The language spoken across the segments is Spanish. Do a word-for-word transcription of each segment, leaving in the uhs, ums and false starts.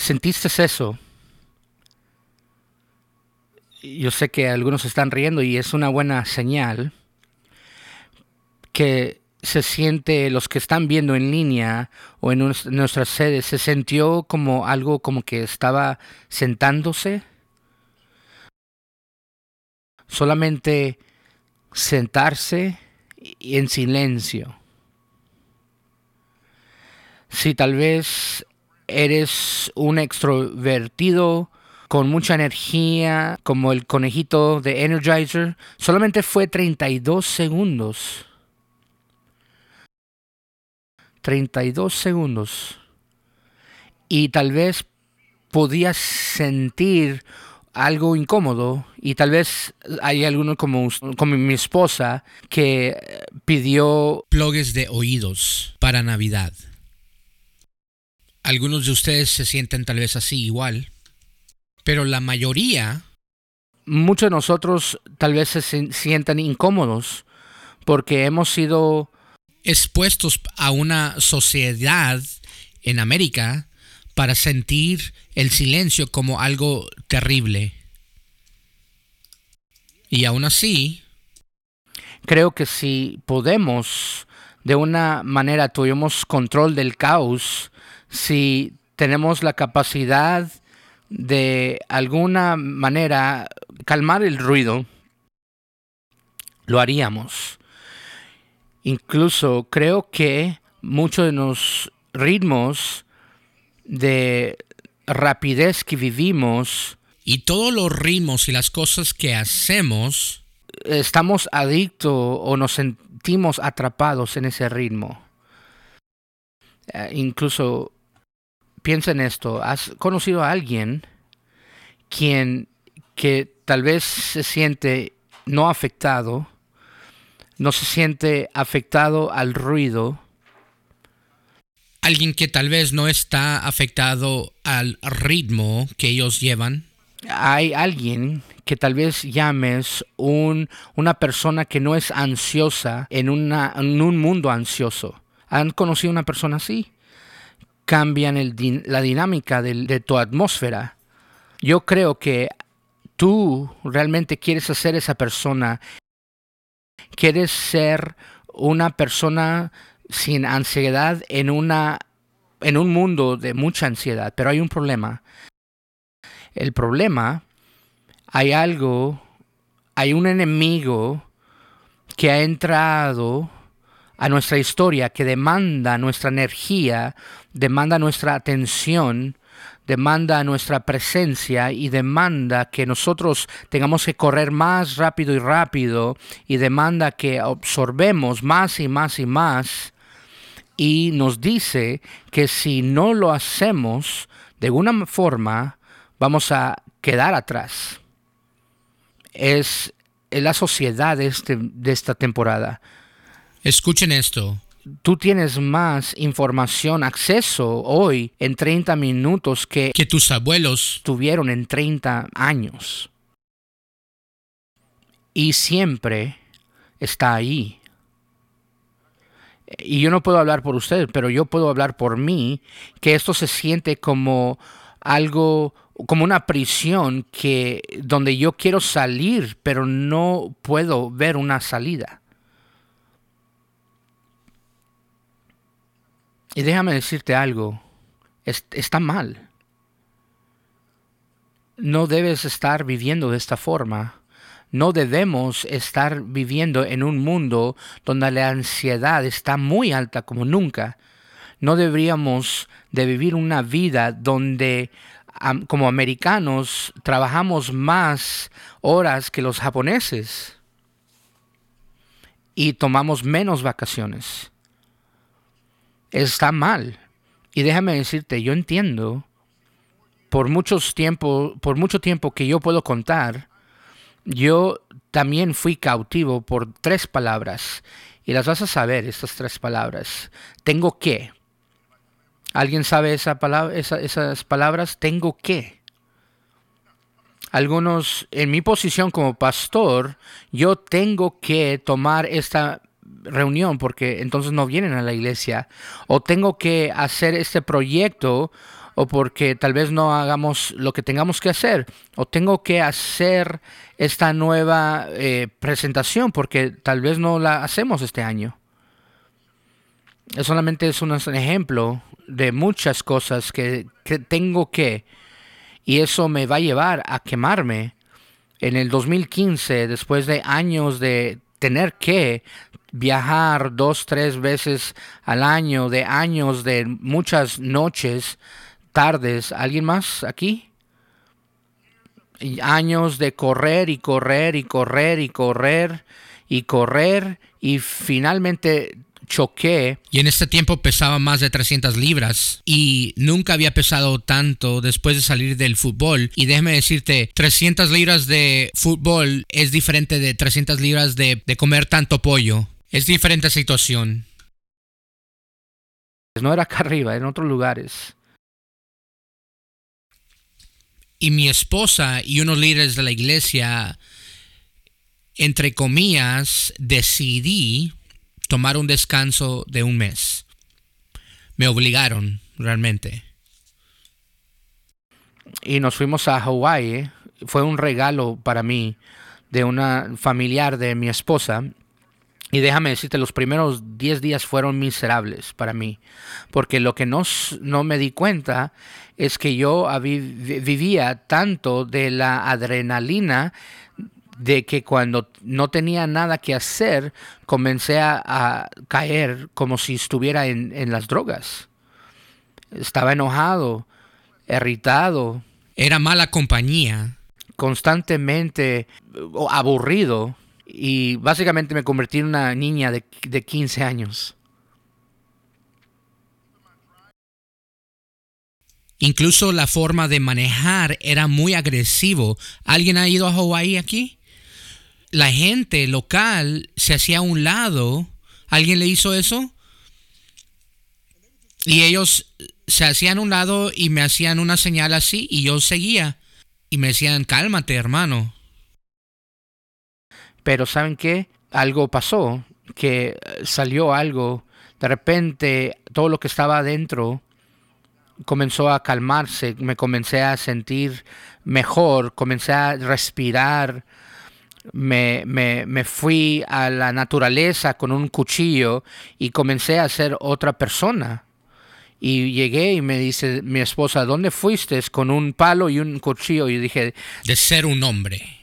¿Sentiste eso? Yo sé que algunos están riendo y es una buena señal que se siente, los que están viendo en línea o en nues- nuestras sedes, se sintió como algo como que estaba sentándose, solamente sentarse y en silencio. Si tal vez eres un extrovertido con mucha energía, como el conejito de Energizer, solamente fue treinta y dos segundos. treinta y dos segundos. Y tal vez podías sentir algo incómodo y tal vez hay alguno como, como mi esposa que pidió Plugs de oídos para Navidad. Algunos de ustedes se sienten tal vez así igual, pero la mayoría, muchos de nosotros tal vez se sin- sientan incómodos porque hemos sido expuestos a una sociedad en América para sentir el silencio como algo terrible. Y aún así, creo que si podemos de una manera tuvimos control del caos, si tenemos la capacidad de alguna manera calmar el ruido, lo haríamos. Incluso creo que muchos de los ritmos de rapidez que vivimos, y todos los ritmos y las cosas que hacemos, estamos adictos o nos sentimos atrapados en ese ritmo. Eh, incluso piensa en esto, ¿has conocido a alguien quien que tal vez se siente no afectado, no se siente afectado al ruido? alguien que tal vez no está afectado al ritmo que ellos llevan? Hay alguien que tal vez llames un, una persona que no es ansiosa en, una, en un mundo ansioso. ¿Han conocido una persona así? Cambian el, din- la dinámica del- de tu atmósfera. Yo creo que tú realmente quieres ser esa persona. Quieres ser una persona sin ansiedad en, una, en un mundo de mucha ansiedad. Pero hay un problema. El problema, hay algo, hay un enemigo que ha entrado a nuestra historia, que demanda nuestra energía, demanda nuestra atención, demanda nuestra presencia y demanda que nosotros tengamos que correr más rápido y rápido y demanda que absorbemos más y más y más y nos dice que si no lo hacemos de alguna forma vamos a quedar atrás. Es, es la sociedad de, este, de esta temporada. Escuchen esto. Tú tienes más información, acceso hoy en treinta minutos que Que tus abuelos tuvieron en treinta años. Y siempre está ahí. Y yo no puedo hablar por usted, pero yo puedo hablar por mí, que esto se siente como algo, como una prisión que donde yo quiero salir, pero no puedo ver una salida. Y déjame decirte algo, es, está mal. No debes estar viviendo de esta forma. No debemos estar viviendo en un mundo donde la ansiedad está muy alta como nunca. No deberíamos de vivir una vida donde um, como americanos trabajamos más horas que los japoneses y tomamos menos vacaciones. Está mal. Y déjame decirte, yo entiendo por muchos tiempo, por mucho tiempo que yo puedo contar, yo también fui cautivo por tres palabras. Y las vas a saber, estas tres palabras. Tengo que. ¿Alguien sabe esa palabra, esa, esas palabras? Tengo que. Algunos, en mi posición como pastor, yo tengo que tomar esta reunión porque entonces no vienen a la iglesia. O tengo que hacer este proyecto o porque tal vez no hagamos lo que tengamos que hacer, o tengo que hacer esta nueva eh, presentación porque tal vez no la hacemos este año. Solamente es un ejemplo de muchas cosas que, que tengo que, y eso me va a llevar a quemarme en el dos mil quince, después de años de tener que viajar dos, tres veces al año, de años, de muchas noches, tardes. ¿Alguien más aquí? Y años de correr y correr y correr y correr y correr y finalmente choqué. Y en este tiempo pesaba más de trescientas libras y nunca había pesado tanto después de salir del fútbol. Y déjame decirte, trescientas libras de fútbol es diferente de trescientas libras de, de comer tanto pollo. Es diferente situación. No era acá arriba, en otros lugares. Y mi esposa y unos líderes de la iglesia, entre comillas, decidí tomar un descanso de un mes. Me obligaron, realmente. Y nos fuimos a Hawái. ¿eh? Fue un regalo para mí de una familiar de mi esposa. Y déjame decirte, los primeros diez días fueron miserables para mí. Porque lo que no, no me di cuenta es que yo vivía tanto de la adrenalina de que cuando no tenía nada que hacer, comencé a, a caer como si estuviera en, en las drogas. Estaba enojado, irritado. Era mala compañía. Constantemente aburrido. Y básicamente me convertí en una niña de, de quince años. Incluso la forma de manejar era muy agresivo. ¿Alguien ha ido a Hawái aquí? La gente local se hacía a un lado. ¿Alguien le hizo eso? Y ellos se hacían a un lado y me hacían una señal así y yo seguía. Y me decían, cálmate, hermano. Pero ¿saben qué? Algo pasó, que salió algo. De repente, todo lo que estaba adentro comenzó a calmarse. Me comencé a sentir mejor, comencé a respirar. Me, me, me fui a la naturaleza con un cuchillo y comencé a ser otra persona. Y llegué y me dice mi esposa, ¿dónde fuiste? Con un palo y un cuchillo. Y dije, de ser un hombre.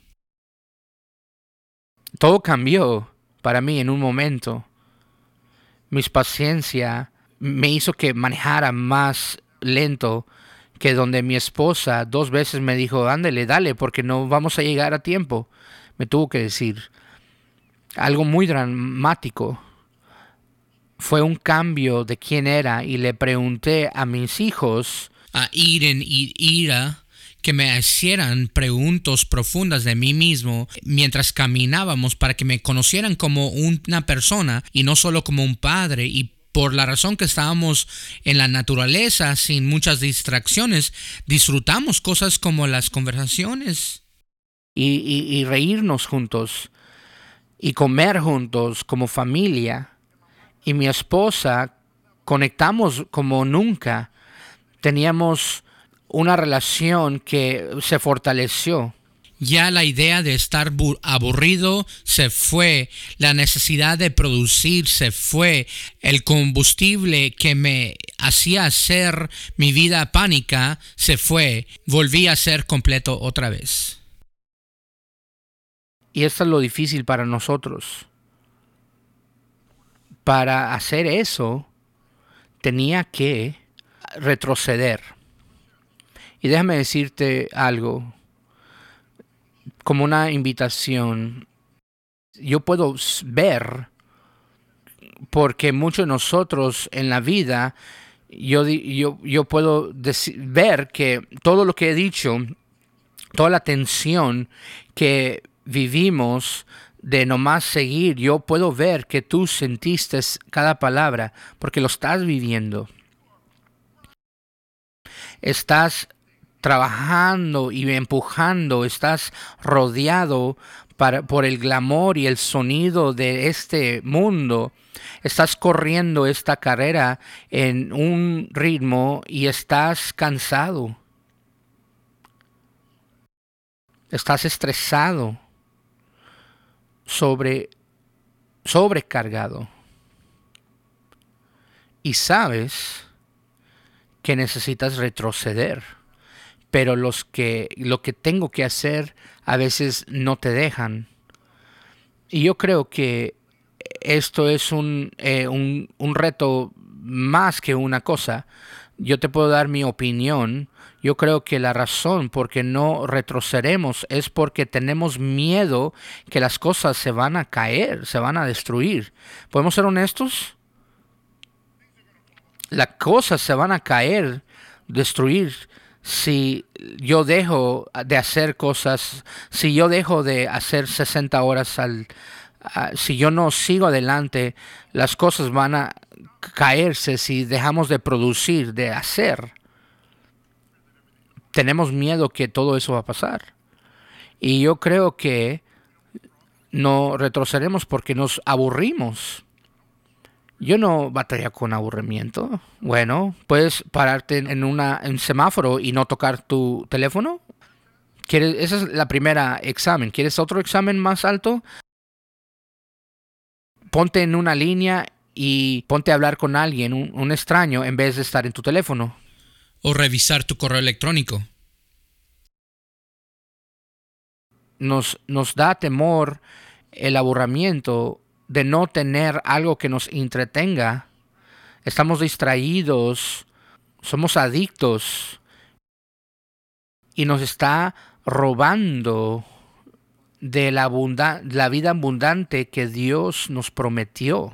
Todo cambió para mí en un momento. Mi paciencia me hizo que manejara más lento, que donde mi esposa dos veces me dijo, ándale, dale, porque no vamos a llegar a tiempo. Me tuvo que decir algo muy dramático. Fue un cambio de quién era y le pregunté a mis hijos, a Eden y Ira, que me hicieran preguntas profundas de mí mismo mientras caminábamos para que me conocieran como una persona y no solo como un padre. Y por la razón que estábamos en la naturaleza sin muchas distracciones, disfrutamos cosas como las conversaciones. Y, y, y reírnos juntos y comer juntos como familia. Y mi esposa, conectamos como nunca. Teníamos una relación que se fortaleció. Ya la idea de estar aburrido se fue, la necesidad de producir se fue, el combustible que me hacía hacer mi vida pánica se fue, volví a ser completo otra vez. Y esto es lo difícil para nosotros. Para hacer eso, tenía que retroceder. Y déjame decirte algo, como una invitación. Yo puedo ver, porque muchos de nosotros en la vida, yo, yo, yo puedo decir, ver que todo lo que he dicho, toda la tensión que vivimos de nomás seguir, yo puedo ver que tú sentiste cada palabra, porque lo estás viviendo. Estás trabajando y empujando, estás rodeado para, por el glamour y el sonido de este mundo. Estás corriendo esta carrera en un ritmo y estás cansado. Estás estresado, sobre, sobrecargado. Y sabes que necesitas retroceder. Pero los que, lo que tengo que hacer a veces no te dejan. Y yo creo que esto es un, eh, un, un reto más que una cosa. Yo te puedo dar mi opinión. Yo creo que la razón por qué no retrocedemos es porque tenemos miedo que las cosas se van a caer, se van a destruir. ¿Podemos ser honestos? Las cosas se van a caer, destruir, si yo dejo de hacer cosas, si yo dejo de hacer sesenta horas al, uh, si yo no sigo adelante, las cosas van a caerse si dejamos de producir, de hacer. Tenemos miedo que todo eso va a pasar. Y yo creo que no retrocederemos porque nos aburrimos. Yo no batalla con aburrimiento. Bueno, puedes pararte en una en semáforo y no tocar tu teléfono. ¿Quieres? Esa es la primera examen. ¿Quieres otro examen más alto? Ponte en una línea y ponte a hablar con alguien, un, un extraño, en vez de estar en tu teléfono. O revisar tu correo electrónico. Nos, nos da temor el aburrimiento de no tener algo que nos entretenga. Estamos distraídos, somos adictos y nos está robando de la, abunda- la vida abundante que Dios nos prometió.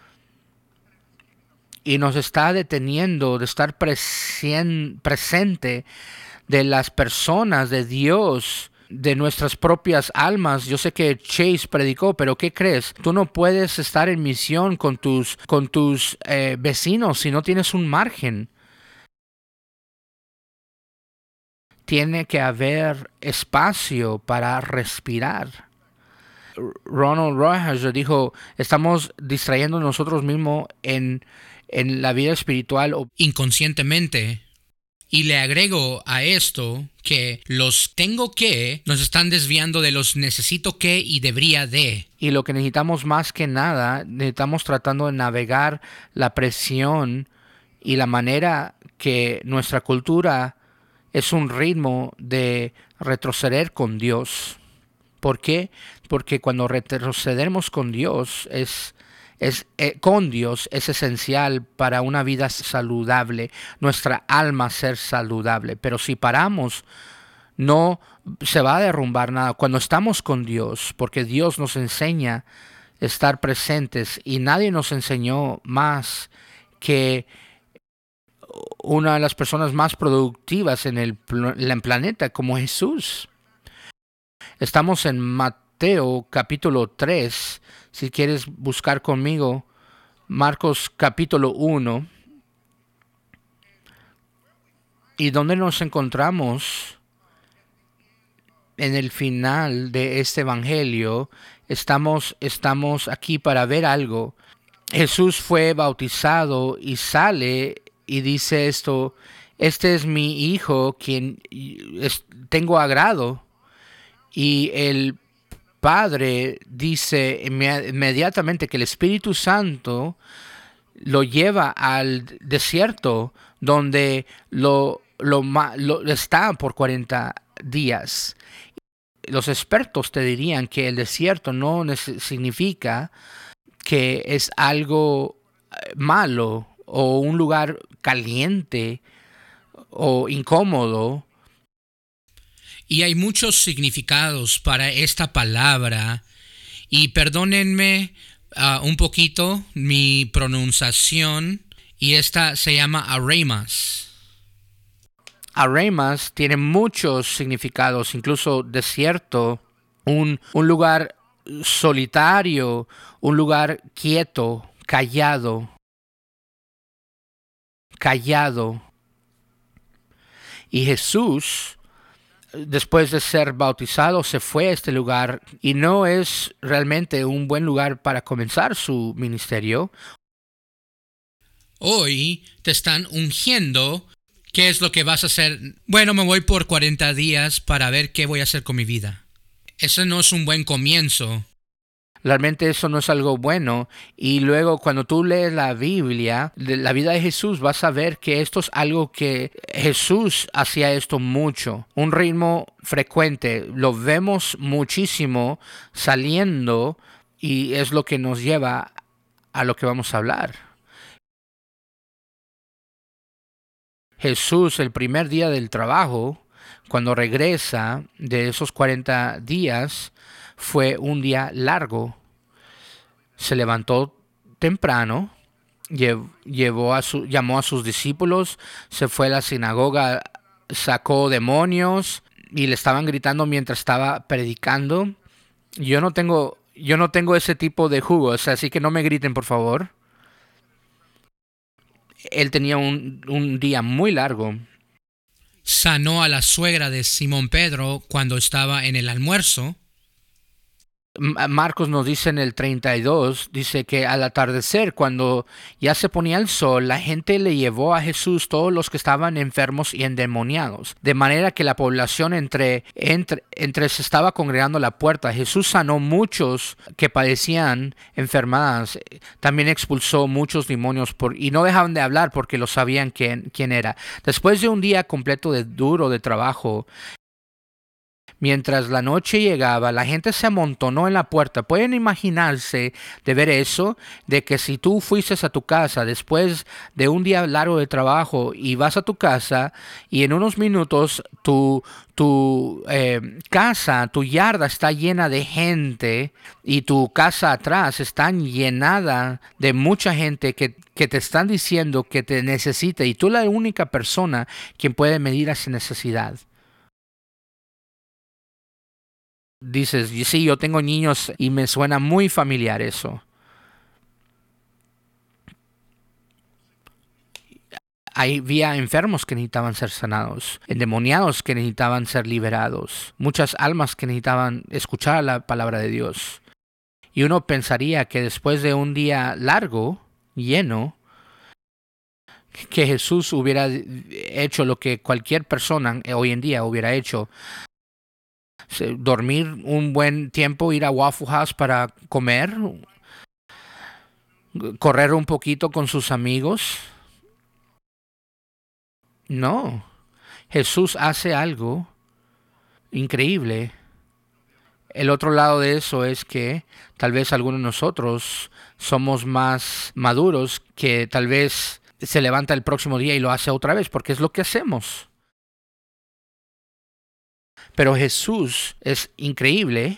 Y nos está deteniendo de estar presien- presente de las personas de Dios, de nuestras propias almas. Yo sé que Chase predicó, pero ¿qué crees? Tú no puedes estar en misión con tus, con tus eh, vecinos si no tienes un margen. Tiene que haber espacio para respirar. Ronald Rojas dijo, estamos distrayendo nosotros mismos en, en la vida espiritual. Inconscientemente. Y le agrego a esto que los tengo que nos están desviando de los necesito que y debería de. Y lo que necesitamos más que nada, necesitamos tratando de navegar la presión y la manera que nuestra cultura es un ritmo de retroceder con Dios. ¿Por qué? Porque cuando retrocedemos con Dios es... Es, eh, con Dios es esencial para una vida saludable, nuestra alma ser saludable. Pero si paramos, no se va a derrumbar nada. Cuando estamos con Dios, porque Dios nos enseña a estar presentes y nadie nos enseñó más que una de las personas más productivas en el, en el planeta como Jesús. Estamos en Mateo capítulo tres. Si quieres buscar conmigo, Marcos capítulo uno. Y donde nos encontramos en el final de este evangelio, estamos, estamos aquí para ver algo. Jesús fue bautizado y sale y dice esto, este es mi hijo quien es, tengo agrado. Y el Padre dice inmediatamente que el Espíritu Santo lo lleva al desierto donde lo, lo, lo está por cuarenta días. Los expertos te dirían que el desierto no significa que es algo malo o un lugar caliente o incómodo. Y hay muchos significados para esta palabra. Y perdónenme uh, un poquito mi pronunciación. Y esta se llama aremas. Aremas tiene muchos significados, incluso desierto, un, un lugar solitario, un lugar quieto, callado, callado. Y Jesús, después de ser bautizado, se fue a este lugar y no es realmente un buen lugar para comenzar su ministerio. Hoy te están ungiendo. ¿Qué es lo que vas a hacer? Bueno, me voy por cuarenta días para ver qué voy a hacer con mi vida. Eso no es un buen comienzo. Realmente eso no es algo bueno. Y luego cuando tú lees la Biblia, de la vida de Jesús, vas a ver que esto es algo que Jesús hacía esto mucho. Un ritmo frecuente. Lo vemos muchísimo saliendo y es lo que nos lleva a lo que vamos a hablar. Jesús, el primer día del trabajo, cuando regresa de esos cuarenta días, fue un día largo. Se levantó temprano, llevó a su, llamó a sus discípulos, se fue a la sinagoga, sacó demonios y le estaban gritando mientras estaba predicando. Yo no tengo, yo no tengo ese tipo de jugos, así que no me griten, por favor. Él tenía un, un día muy largo. Sanó a la suegra de Simón Pedro cuando estaba en el almuerzo. Marcos nos dice en el treinta y dos, dice que al atardecer, cuando ya se ponía el sol, la gente le llevó a Jesús todos los que estaban enfermos y endemoniados, de manera que la población entre, entre, entre se estaba congregando a la puerta. Jesús sanó muchos que padecían enfermedades, también expulsó muchos demonios por, y no dejaban de hablar porque lo sabían quién, quién era. Después de un día completo de duro de trabajo, mientras la noche llegaba, la gente se amontonó en la puerta. ¿Pueden imaginarse de ver eso? De que si tú fuiste a tu casa después de un día largo de trabajo y vas a tu casa y en unos minutos tu, tu eh, casa, tu yarda está llena de gente y tu casa atrás está llenada de mucha gente que, que te están diciendo que te necesita y tú la única persona quien puede medir esa necesidad. Dices, sí, yo tengo niños y me suena muy familiar eso. Había enfermos que necesitaban ser sanados, endemoniados que necesitaban ser liberados, muchas almas que necesitaban escuchar la palabra de Dios. Y uno pensaría que después de un día largo, lleno, que Jesús hubiera hecho lo que cualquier persona hoy en día hubiera hecho. Dormir un buen tiempo, ir a Waffle House para comer, correr un poquito con sus amigos. No, Jesús hace algo increíble. El otro lado de eso es que tal vez algunos de nosotros somos más maduros que tal vez se levanta el próximo día y lo hace otra vez, porque es lo que hacemos. Pero Jesús es increíble.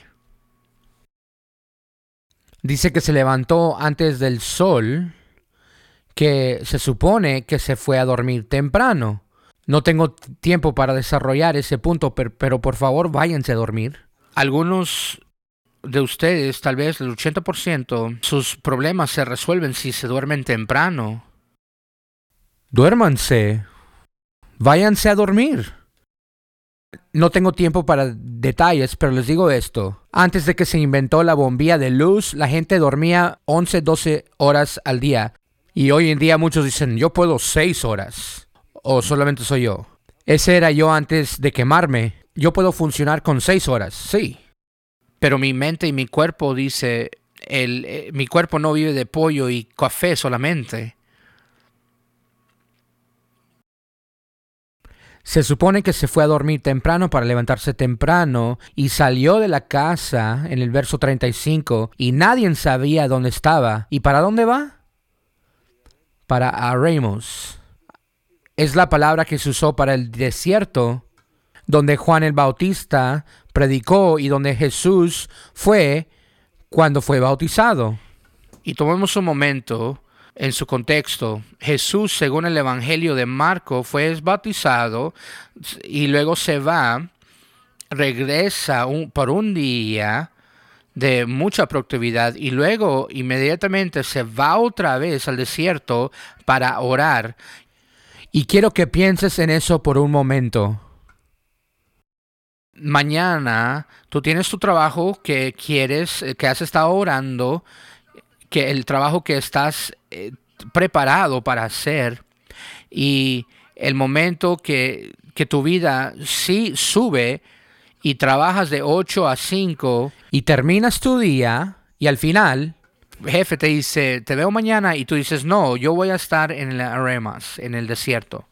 Dice que se levantó antes del sol, que se supone que se fue a dormir temprano. No tengo tiempo para desarrollar ese punto, pero, pero por favor váyanse a dormir. Algunos de ustedes, tal vez el ochenta por ciento, sus problemas se resuelven si se duermen temprano. Duérmanse. Váyanse a dormir. No tengo tiempo para detalles, pero les digo esto. Antes de que se inventó la bombilla de luz, la gente dormía once, doce horas al día. Y hoy en día muchos dicen, yo puedo seis horas. O solamente soy yo. Ese era yo antes de quemarme. Yo puedo funcionar con seis horas, sí. Pero mi mente y mi cuerpo dice, el, eh, mi cuerpo no vive de pollo y café solamente. Se supone que se fue a dormir temprano para levantarse temprano y salió de la casa en el verso treinta y cinco y nadie sabía dónde estaba. ¿Y para dónde va? Para Aramos. Es la palabra que se usó para el desierto, donde Juan el Bautista predicó y donde Jesús fue cuando fue bautizado. Y tomemos un momento. En su contexto, Jesús, según el Evangelio de Marco, fue bautizado y luego se va, regresa un, por un día de mucha productividad y luego inmediatamente se va otra vez al desierto para orar. Y quiero que pienses en eso por un momento. Mañana tú tienes tu trabajo que quieres, eh, que has estado orando, que el trabajo que estás eh, preparado para hacer, y el momento que, que tu vida sí sube y trabajas de ocho a cinco y terminas tu día y al final jefe te dice, te veo mañana, y tú dices, no, yo voy a estar en el Aremas, en el desierto.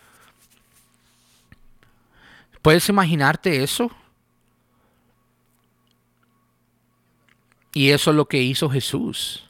¿Puedes imaginarte eso? Y eso es lo que hizo Jesús.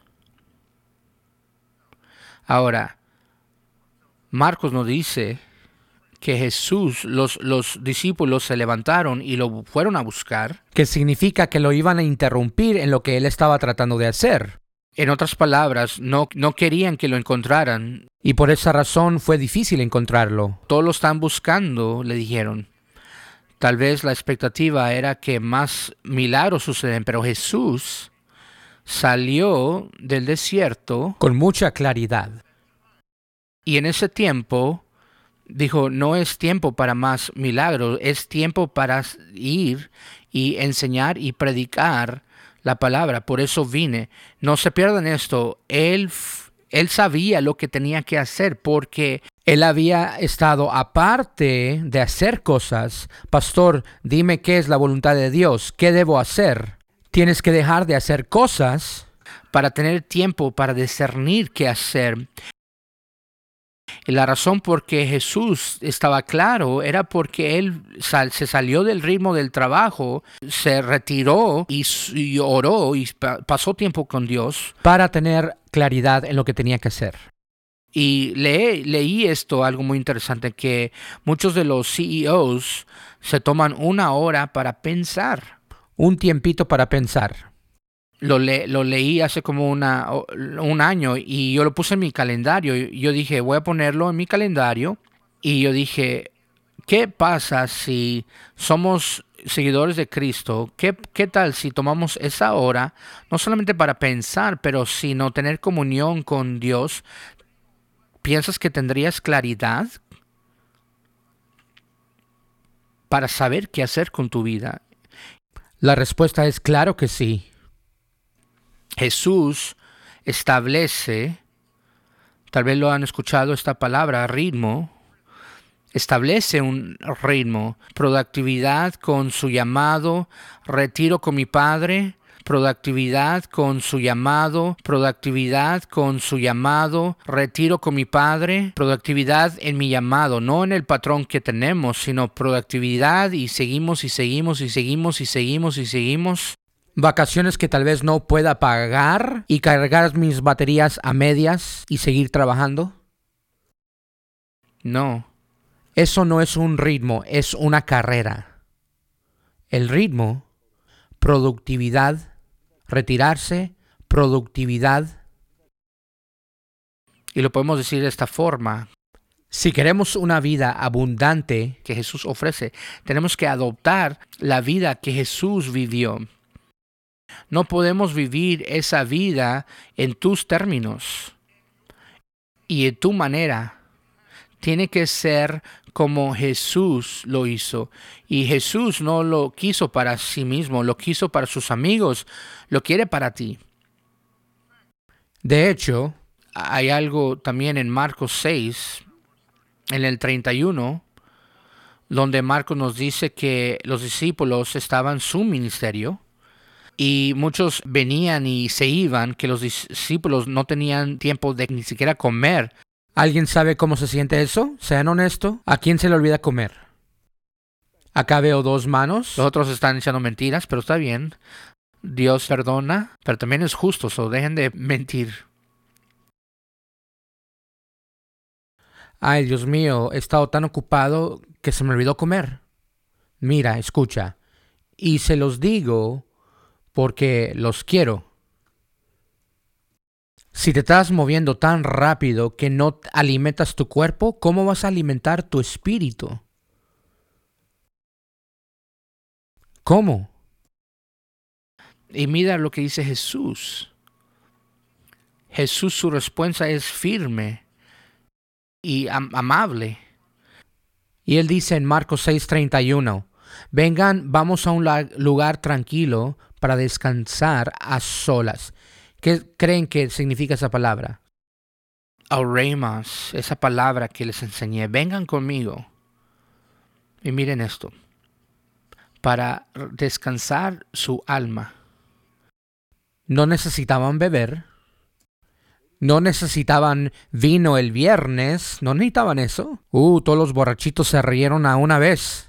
Ahora, Marcos nos dice que Jesús, los, los discípulos se levantaron y lo fueron a buscar. Que significa que lo iban a interrumpir en lo que él estaba tratando de hacer. En otras palabras, no, no querían que lo encontraran. Y por esa razón fue difícil encontrarlo. Todos lo están buscando, le dijeron. Tal vez la expectativa era que más milagros suceden, pero Jesús salió del desierto con mucha claridad. Y en ese tiempo dijo, no es tiempo para más milagros, es tiempo para ir y enseñar y predicar la palabra. Por eso vine. No se pierdan esto. Él, él sabía lo que tenía que hacer porque él había estado aparte de hacer cosas. Pastor, dime qué es la voluntad de Dios. ¿Qué debo hacer? Tienes que dejar de hacer cosas para tener tiempo para discernir qué hacer. Y la razón por qué Jesús estaba claro era porque él sal, se salió del ritmo del trabajo, se retiró y, y oró y pa, pasó tiempo con Dios para tener claridad en lo que tenía que hacer. Y le, leí esto, algo muy interesante, que muchos de los C E Os se toman una hora para pensar. Un tiempito para pensar. Lo, le, lo leí hace como una, un año y yo lo puse en mi calendario. Yo dije, voy a ponerlo en mi calendario. Y yo dije, ¿qué pasa si somos seguidores de Cristo? ¿Qué, qué tal si tomamos esa hora, no solamente para pensar, pero sino tener comunión con Dios? ¿Piensas que tendrías claridad para saber qué hacer con tu vida? La respuesta es claro que sí. Jesús establece, tal vez lo han escuchado esta palabra, ritmo, establece un ritmo, productividad con su llamado, retiro con mi Padre, productividad con su llamado, productividad con su llamado, retiro con mi Padre, productividad en mi llamado, no en el patrón que tenemos, sino productividad y seguimos y seguimos y seguimos y seguimos y seguimos. Vacaciones que tal vez no pueda pagar y cargar mis baterías a medias y seguir trabajando. No, eso no es un ritmo, es una carrera. El ritmo, productividad, retirarse, productividad. Y lo podemos decir de esta forma. Si queremos una vida abundante que Jesús ofrece, tenemos que adoptar la vida que Jesús vivió. No podemos vivir esa vida en tus términos y en tu manera. Tiene que ser como Jesús lo hizo. Y Jesús no lo quiso para sí mismo, lo quiso para sus amigos, lo quiere para ti. De hecho, hay algo también en Marcos seis, en el treinta y uno, donde Marcos nos dice que los discípulos estaban en su ministerio. Y muchos venían y se iban, que los discípulos no tenían tiempo de ni siquiera comer. ¿Alguien sabe cómo se siente eso? Sean honestos. ¿A quién se le olvida comer? Acá veo dos manos. Los otros están echando mentiras, pero está bien. Dios perdona, pero también es justo, so dejen de mentir. Ay, Dios mío, he estado tan ocupado que se me olvidó comer. Mira, escucha. Y se los digo porque los quiero. Si te estás moviendo tan rápido que no alimentas tu cuerpo, ¿cómo vas a alimentar tu espíritu? ¿Cómo? Y mira lo que dice Jesús. Jesús, su respuesta es firme. y am- amable. Y él dice en Marcos seis treinta y uno, vengan, vamos a un la- lugar tranquilo para descansar a solas. ¿Qué creen que significa esa palabra? Auremas, esa palabra que les enseñé, vengan conmigo. Y miren esto, para descansar su alma. No necesitaban beber, no necesitaban vino el viernes, no necesitaban eso. Uh, todos los borrachitos se rieron a una vez.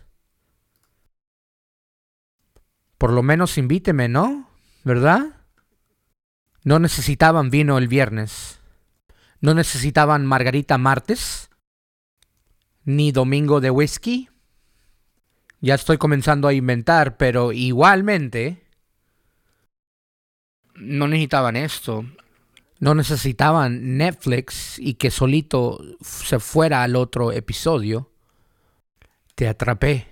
Por lo menos invíteme, ¿no? ¿Verdad? No necesitaban vino el viernes. No necesitaban margarita martes, ni domingo de whisky. Ya estoy comenzando a inventar, pero igualmente No necesitaban esto. no necesitaban Netflix y que solito se fuera al otro episodio. Te atrapé.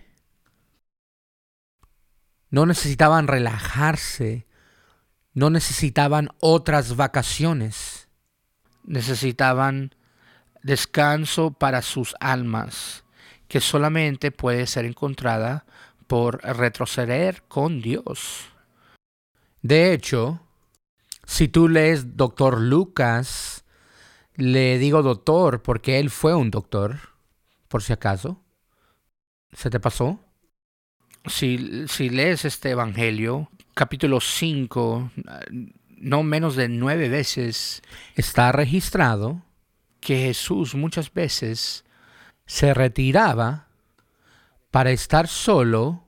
No necesitaban relajarse. No necesitaban otras vacaciones. Necesitaban descanso para sus almas, que solamente puede ser encontrada por retroceder con Dios. De hecho, si tú lees Doctor Lucas, le digo doctor porque él fue un doctor, por si acaso. ¿Se te pasó? Si, si lees este Evangelio, capítulo cinco, no menos de nueve veces, Está registrado que Jesús muchas veces se retiraba para estar solo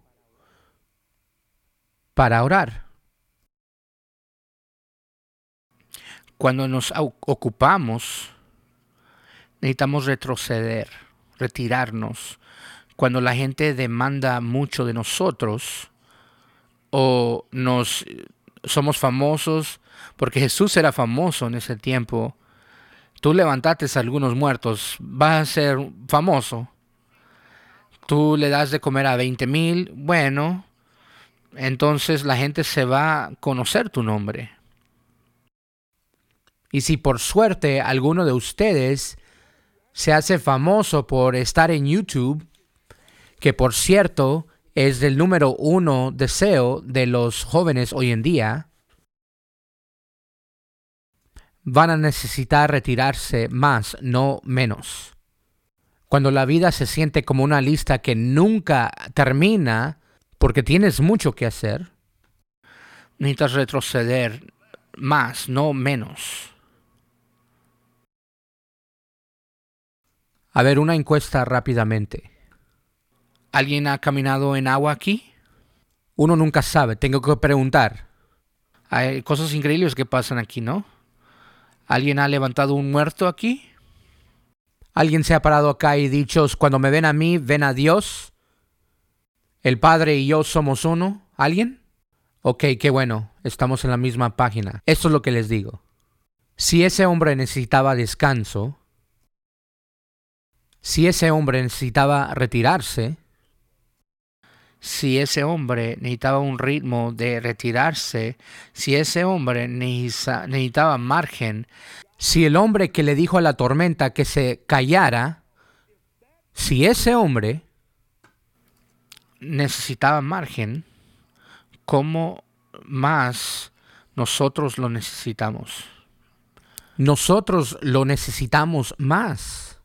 para orar. cuando nos au- ocupamos, necesitamos retroceder, retirarnos. Cuando la gente demanda mucho de nosotros o nos somos famosos, porque Jesús era famoso en ese tiempo. Tú levantaste a algunos muertos, vas a ser famoso. Tú le das de comer a veinte mil, bueno, entonces la gente se va a conocer tu nombre. Y si por suerte alguno de ustedes se hace famoso por estar en YouTube, que por cierto es el número uno deseo de los jóvenes hoy en día, van a necesitar retirarse más, no menos. Cuando la vida se siente como una lista que nunca termina porque tienes mucho que hacer, Necesitas retroceder más, no menos. a ver, una encuesta rápidamente. ¿Alguien ha caminado en agua aquí? Uno nunca sabe, tengo que preguntar. Hay cosas increíbles que pasan aquí, ¿no? ¿Alguien ha levantado un muerto aquí? ¿Alguien se ha parado acá y dicho, cuando me ven a mí, ven a Dios? ¿El Padre y yo somos uno? ¿Alguien? Ok, qué bueno, estamos en la misma página. Esto es lo que les digo. Si ese hombre necesitaba descanso, si ese hombre necesitaba retirarse, Si ese hombre necesitaba un ritmo de retirarse, si ese hombre necesita- necesitaba margen, si el hombre que le dijo a la tormenta que se callara, si ese hombre necesitaba margen, ¿cómo más nosotros lo necesitamos? nosotros lo necesitamos más.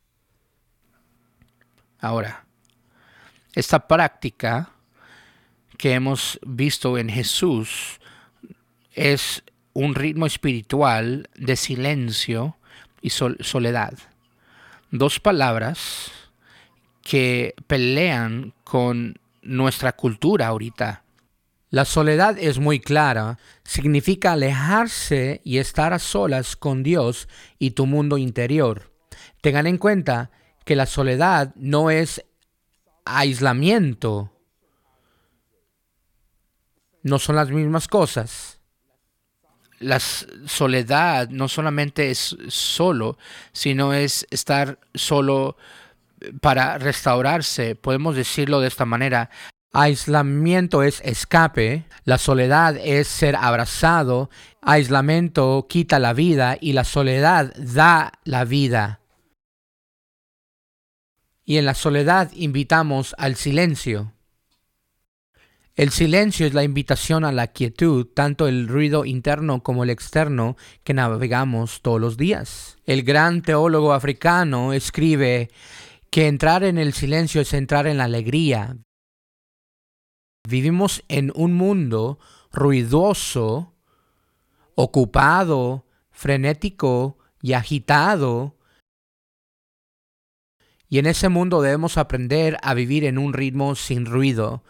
Ahora, esta práctica que hemos visto en Jesús es un ritmo espiritual de silencio y sol- soledad. Dos palabras que pelean con nuestra cultura ahorita. La soledad es muy clara, significa alejarse y estar a solas con Dios y tu mundo interior. Tengan en cuenta que la soledad no es aislamiento, no son las mismas cosas. La s- soledad no solamente es solo, sino es estar solo para restaurarse. Podemos decirlo de esta manera. Aislamiento es escape, la soledad es ser abrazado, aislamiento quita la vida y la soledad da la vida. Y en la soledad invitamos al silencio. El silencio es la invitación a la quietud, tanto el ruido interno como el externo que navegamos todos los días. El gran teólogo africano escribe que entrar en el silencio es entrar en la alegría. Vivimos en un mundo ruidoso, ocupado, frenético y agitado. Y en ese mundo debemos aprender a vivir en un ritmo sin ruido.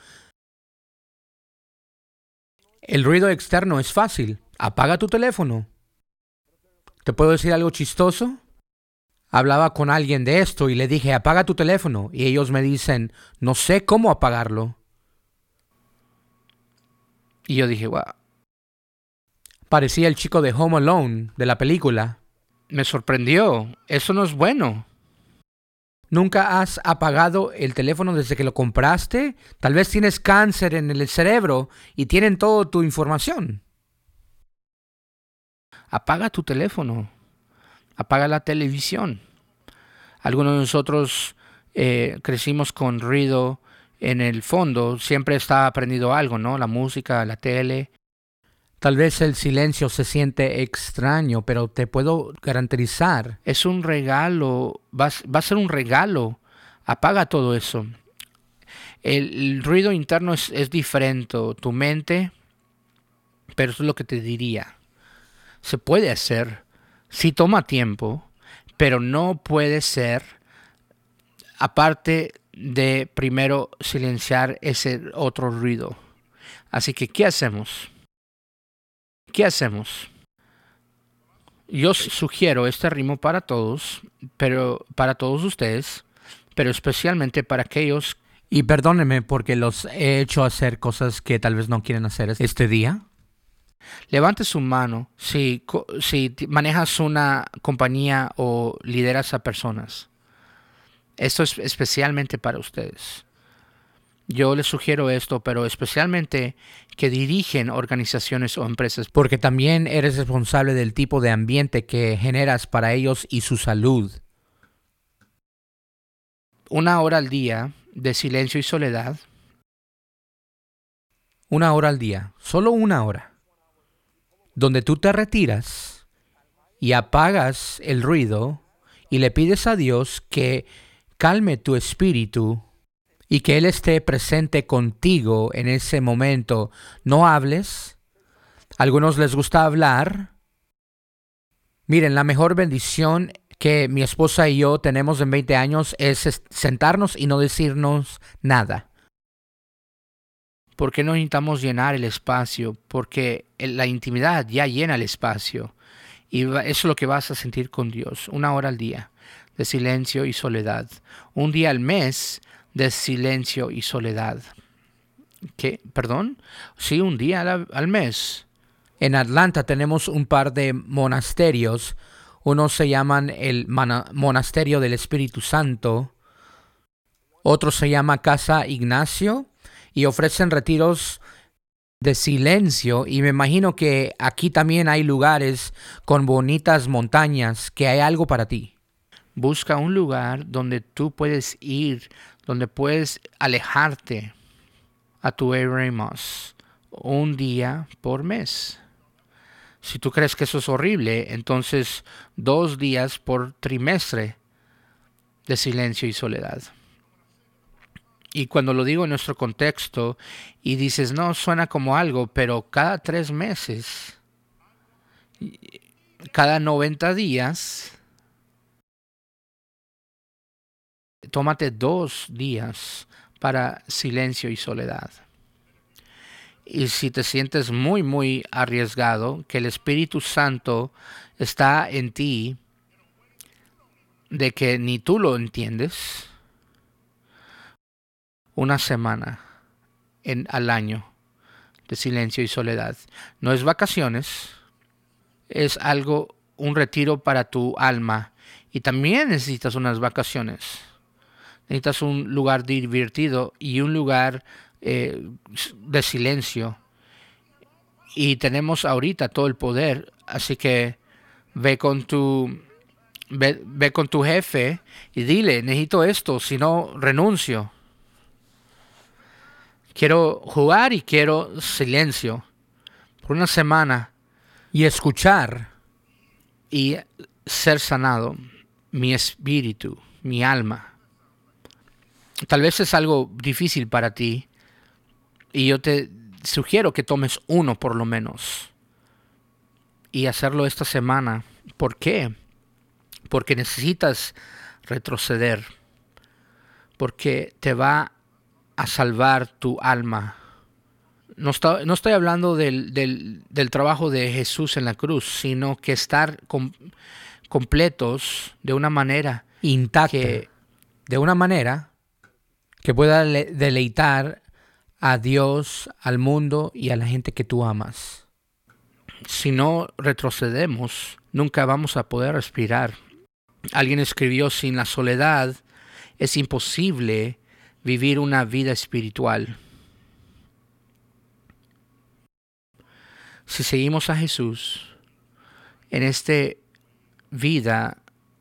El ruido externo es fácil. Apaga tu teléfono. ¿Te puedo decir algo chistoso? Hablaba con alguien de esto y le dije, apaga tu teléfono. Y ellos me dicen, no sé cómo apagarlo. Y yo dije, wow. Parecía el chico de Home Alone, de la película. Me sorprendió. Eso no es bueno. ¿Nunca has apagado el teléfono desde que lo compraste? Tal vez tienes cáncer en el cerebro y tienen toda tu información. Apaga tu teléfono. Apaga la televisión. Algunos de nosotros eh, crecimos con ruido en el fondo. Siempre está aprendido algo, ¿no? La música, la tele. Tal vez el silencio se siente extraño, pero te puedo garantizar, es un regalo, va, va a ser un regalo. Apaga todo eso. El, el ruido interno es, es diferente, tu mente, pero eso es lo que te diría. Se puede hacer, sí toma tiempo, pero no puede ser, aparte de primero silenciar ese otro ruido. Así que, ¿qué hacemos? ¿Qué hacemos? Yo sugiero este ritmo para todos, pero para todos ustedes, pero especialmente para aquellos, y perdónenme porque los he hecho hacer cosas que tal vez no quieren hacer este día. Levante su mano si, si manejas una compañía o lideras a personas. Esto es especialmente para ustedes. Yo les sugiero esto, pero especialmente que dirigen organizaciones o empresas, porque también eres responsable del tipo de ambiente que generas para ellos y su salud. Una hora al día de silencio y soledad. Una hora al día, solo una hora, donde tú te retiras y apagas el ruido y le pides a Dios que calme tu espíritu y que Él esté presente contigo en ese momento. No hables. A algunos les gusta hablar. Miren, la mejor bendición que mi esposa y yo tenemos en veinte años es sentarnos y no decirnos nada. Porque no necesitamos llenar el espacio, porque la intimidad ya llena el espacio. Y eso es lo que vas a sentir con Dios. Una hora al día de silencio y soledad. Un día al mes de silencio y soledad. ¿Qué? ¿Perdón? Sí, un día al, al mes. En Atlanta tenemos un par de monasterios. Unos se llaman el Monasterio del Espíritu Santo. Otro se llama Casa Ignacio. Y ofrecen retiros de silencio. Y me imagino que aquí también hay lugares con bonitas montañas, que hay algo para ti. Busca un lugar donde tú puedes ir, donde puedes alejarte a tu eremos un día por mes. Si tú crees que eso es horrible, entonces dos días por trimestre de silencio y soledad. Y cuando lo digo en nuestro contexto y dices, no, suena como algo, pero cada tres meses, cada noventa días, tómate dos días para silencio y soledad. Y si te sientes muy, muy arriesgado, que el Espíritu Santo está en ti, de que ni tú lo entiendes, una semana en, al año de silencio y soledad. No es vacaciones, es algo, un retiro para tu alma. Y también necesitas unas vacaciones. Necesitas un lugar divertido y un lugar eh, de silencio. Y tenemos ahorita todo el poder, así que ve con tu Ve, ve con tu jefe y dile, necesito esto, si no renuncio. Quiero jugar y quiero silencio por una semana y escuchar y ser sanado, mi espíritu, mi alma. Tal vez es algo difícil para ti y yo te sugiero que tomes uno por lo menos y hacerlo esta semana. ¿Por qué? Porque necesitas retroceder, porque te va a salvar tu alma. No, está, no estoy hablando del, del, del trabajo de Jesús en la cruz, sino que estar com, completos de una manera intacta, que, de una manera que pueda deleitar a Dios, al mundo y a la gente que tú amas. Si no retrocedemos, nunca vamos a poder respirar. Alguien escribió, sin la soledad es imposible vivir una vida espiritual. Si seguimos a Jesús en esta vida,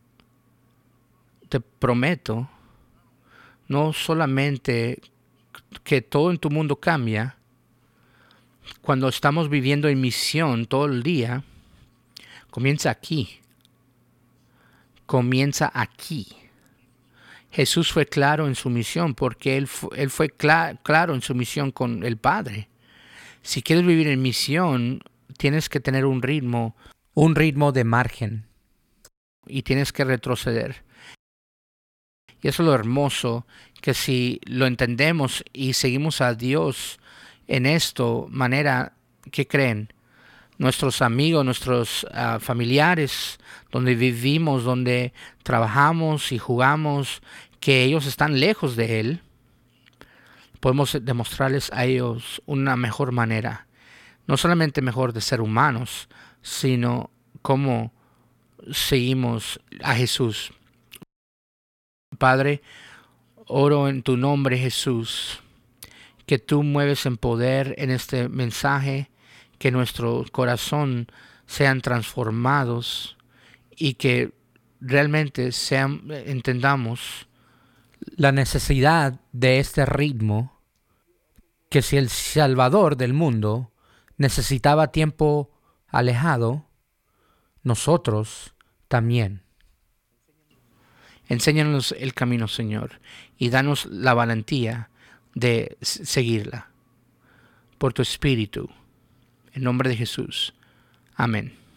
te prometo, no solamente que todo en tu mundo cambia, cuando estamos viviendo en misión todo el día, comienza aquí. Comienza aquí. Jesús fue claro en su misión porque Él, fu- él fue cla- claro en su misión con el Padre. Si quieres vivir en misión, tienes que tener un ritmo un ritmo de margen. y tienes que retroceder. Y eso es lo hermoso, que si lo entendemos y seguimos a Dios en esto, manera, ¿qué creen? Nuestros amigos, nuestros uh, familiares, donde vivimos, donde trabajamos y jugamos, que ellos están lejos de Él, podemos demostrarles a ellos una mejor manera. No solamente mejor de ser humanos, sino cómo seguimos a Jesús. Padre, oro en tu nombre, Jesús, que tú mueves en poder en este mensaje, que nuestro corazón sean transformados y que realmente sean, entendamos la necesidad de este ritmo, que si el Salvador del mundo necesitaba tiempo alejado, nosotros también. Enséñanos el camino, Señor, y danos la valentía de seguirla. Por tu Espíritu, en nombre de Jesús. Amén.